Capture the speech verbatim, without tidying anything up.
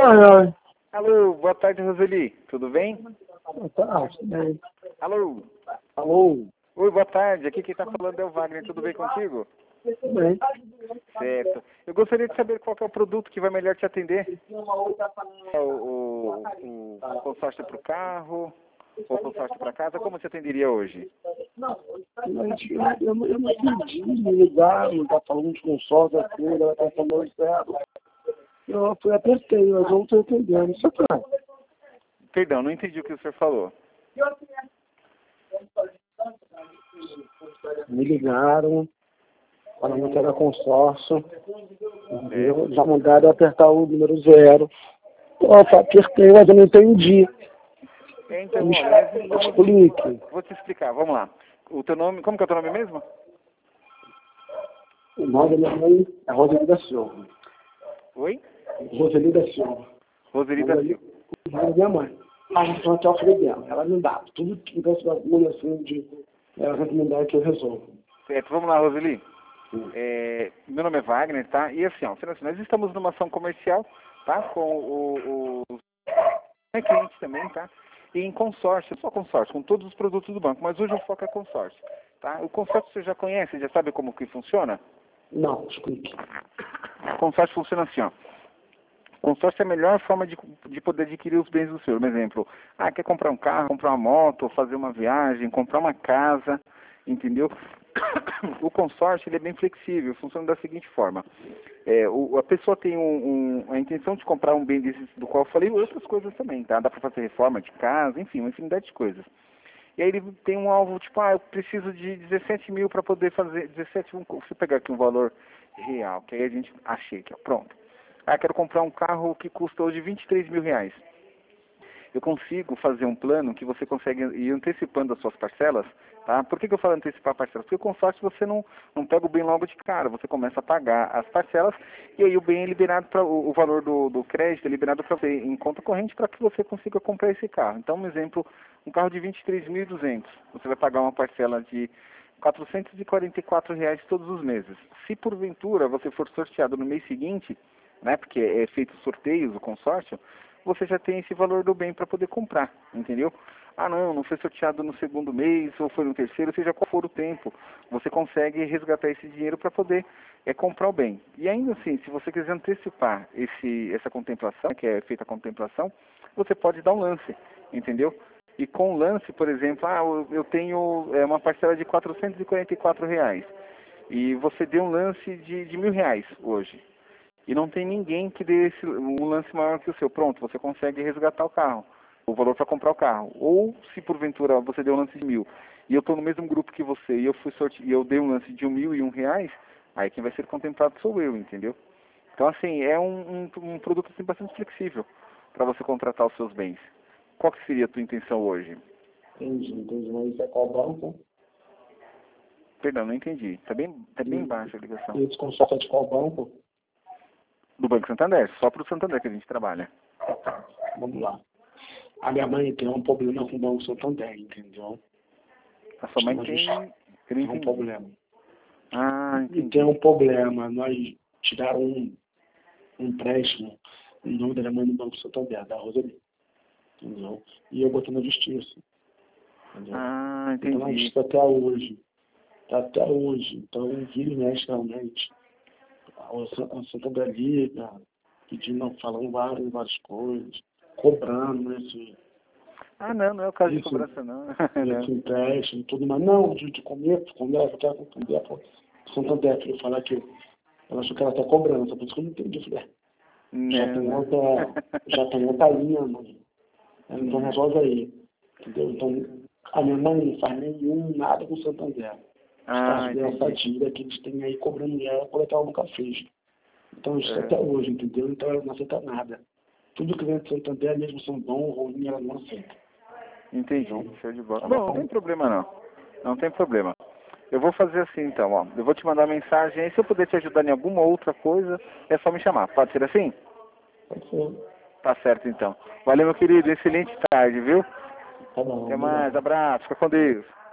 Ai, ai. Alô, boa tarde, Roseli. Tudo bem? Boa tarde, tudo bem. Alô. Alô. Oi, boa tarde. Aqui quem está falando é o Wagner. Tudo bem contigo? Tudo bem. Certo. Eu gostaria de saber qual que é o produto que vai melhor te atender. O, o, o, o consórcio para o carro, ou o consórcio para casa, como você atenderia hoje? Mas eu, eu, não- eu não entendi, me ligaram, tá falando de consórcio, da coisa, ela tá falando certo. Eu fui apertei, mas eu não estou entendendo. Isso aqui, ó. Perdão, não entendi o que o senhor falou. Me ligaram, falando que era consórcio, entendeu? Já mandaram apertar o número zero. Eu apertei, mas eu não entendi. É, então, Me olha, nós estamos... explique. Vou te explicar, vamos lá. O teu nome, como que é o teu nome mesmo? O nome da minha mãe é Roseli da Silva. Oi? Roseli da Silva. Roseli da Silva. O nome da minha mãe. A gente até o filho dela. Ela me dá. Tudo que desse bagulho assim de ela recomendar que eu resolvo. Certo, vamos lá, Roseli. Sim. É, meu nome é Wagner, tá? E assim, ó, nós estamos numa ação comercial, tá? Com o, o é cliente também, tá? E em consórcio, não só consórcio, com todos os produtos do banco, mas hoje o foco é consórcio, tá? O consórcio você já conhece, já sabe como que funciona? Não, explique. O consórcio funciona assim, ó. O consórcio é a melhor forma de, de poder adquirir os bens do senhor. Por exemplo, ah, quer comprar um carro, comprar uma moto, fazer uma viagem, comprar uma casa, entendeu? O consórcio ele é bem flexível, funciona da seguinte forma. É, o, a pessoa tem um, um, a intenção de comprar um bem desses do qual eu falei, outras coisas também, tá? Dá para fazer reforma de casa, enfim, uma infinidade de coisas. E aí ele tem um alvo, tipo, ah, eu preciso de dezessete mil para poder fazer, dezessete, vamos deixa eu pegar aqui um valor real, que aí a gente achei aqui, ó, pronto. Ah, quero comprar um carro que custa hoje vinte e três mil reais. Eu consigo fazer um plano que você consegue ir antecipando as suas parcelas, tá? Por que que eu falo antecipar parcelas? Porque o consórcio você não, não pega o bem logo de cara, você começa a pagar as parcelas e aí o bem é liberado para o, o valor do, do crédito é liberado para você em conta corrente para que você consiga comprar esse carro. Então, um exemplo, um carro de vinte e três mil e duzentos, você vai pagar uma parcela de quatrocentos e quarenta e quatro reais todos os meses. Se porventura você for sorteado no mês seguinte, né, porque é feito sorteios, o consórcio, você já tem esse valor do bem para poder comprar, entendeu? Ah, não, não foi sorteado no segundo mês, ou foi no terceiro, seja qual for o tempo, você consegue resgatar esse dinheiro para poder é, comprar o bem. E ainda assim, se você quiser antecipar esse, essa contemplação, que é feita a contemplação, você pode dar um lance, entendeu? E com o lance, por exemplo, ah, eu eu tenho é, uma parcela de quatrocentos e quarenta e quatro reais, e você deu um lance de, de mil reais hoje. E não tem ninguém que dê esse, um lance maior que o seu. Pronto, você consegue resgatar o carro, o valor para comprar o carro. Ou, se porventura você deu um lance de mil, e eu estou no mesmo grupo que você, e eu fui sorte... e eu dei um lance de um mil e um reais, aí quem vai ser contemplado sou eu, entendeu? Então, assim, é um, um, um produto assim, bastante flexível para você contratar os seus bens. Qual que seria a tua intenção hoje? Entendi, entendi. Mas isso é qual banco? Perdão, não entendi. Está bem, tá bem E, baixa a ligação. e esse consórcio é de qual banco? Do Banco Santander, só para o Santander que a gente trabalha. Vamos lá. A minha mãe tem um problema com o Banco Santander, entendeu? A sua mãe Nós tem... Eu não tem um entendi. problema. Ah, E entendi. tem um problema. Nós tiraram um, um empréstimo em nome da minha mãe no Banco Santander, da Roseli. Entendeu? E eu botei na justiça. Entendeu? Ah, Então na entendi. justiça até hoje. Tá até hoje. Então, vira e mexe realmente. A Sa- a Santander liga, pedindo, falando várias, várias coisas, cobrando esse, Ah, não, não é o caso de esse, cobrança, não. esse Não. empréstimo, tudo mais. Não, de, de comer, comer, eu quero comer, pô. Santander, que eu falar que ela achou que ela tá cobrando, por isso que eu não entendi. Eu falei, é, já Não, tem não. outra, já tem outra linha, mano. Então resolve aí. Entendeu? Então, a minha mãe não faz nenhum, nada com o Santander. Os Ah, casos dessa entendi. dívida que eles têm aí cobrando ela por que ela nunca fez. Então, isso É, até hoje, entendeu? Então, ela não aceita nada. Tudo que vem do Santander, mesmo sendo bom ou ruim, ela não aceita. entendi. Então, Show de bola. tá Bom, não tem bom? problema, não. Não tem problema. Eu vou fazer assim, então, ó. Eu vou te mandar mensagem aí. Se eu puder te ajudar em alguma outra coisa, é só me chamar. Pode ser assim? Pode ser. Tá certo, então. Valeu, meu querido. Excelente tarde, viu? Tá bom, Até mais. obrigado. Abraço. Fica com Deus.